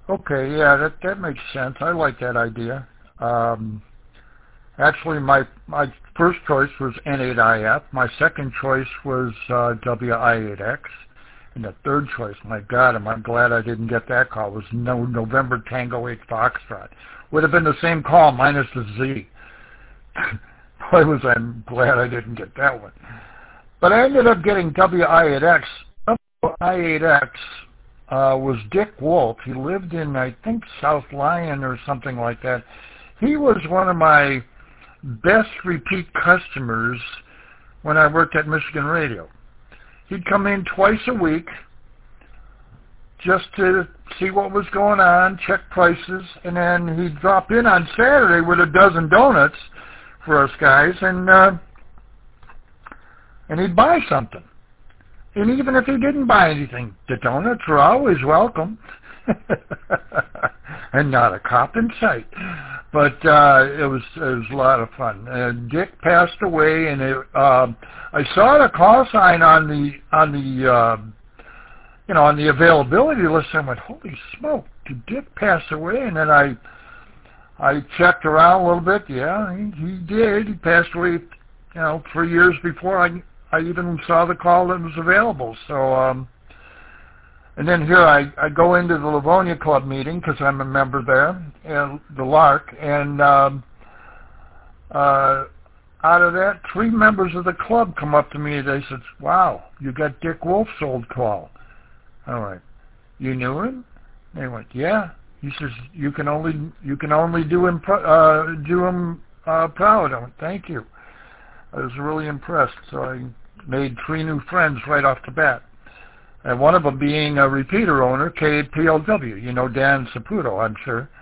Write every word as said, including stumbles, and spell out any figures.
Okay, yeah, that that makes sense. I like that idea. Um, actually, my my first choice was N eight I F. My second choice was uh, W I eight X. And the third choice, my God, am I glad I didn't get that call, was no November Tango eight Foxtrot. Would have been the same call minus the Z. Boy, was I glad I didn't get that one. But I ended up getting W I eight X. W I eight X uh, was Dick Wolf. He lived in, I think, South Lyon or something like that. He was one of my best repeat customers when I worked at Michigan Radio. He'd come in twice a week just to see what was going on, check prices, and then he'd drop in on Saturday with a dozen donuts for us guys, and uh, and he'd buy something. And even if he didn't buy anything, the donuts were always welcome. And not a cop in sight. But uh, it was it was a lot of fun. Uh, Dick passed away, and it, uh, I saw the call sign on the on the uh, you know on the availability list. And I went, holy smoke! Did Dick pass away? And then I I checked around a little bit. Yeah, he, he did. He passed away, you know, three years before I I even saw the call that was available. So. Um, And then here I, I go into the Livonia Club meeting because I'm a member there, and the Lark, and um, uh, out of that, three members of the club come up to me and they said, wow, you got Dick Wolf's old call. All right. You knew him? They went, yeah. He says, you can only you can only do him, uh, do him uh, proud. I went, thank you. I was really impressed. So I made three new friends right off the bat. And one of them being a repeater owner, K P L W. You know Dan Saputo, I'm sure.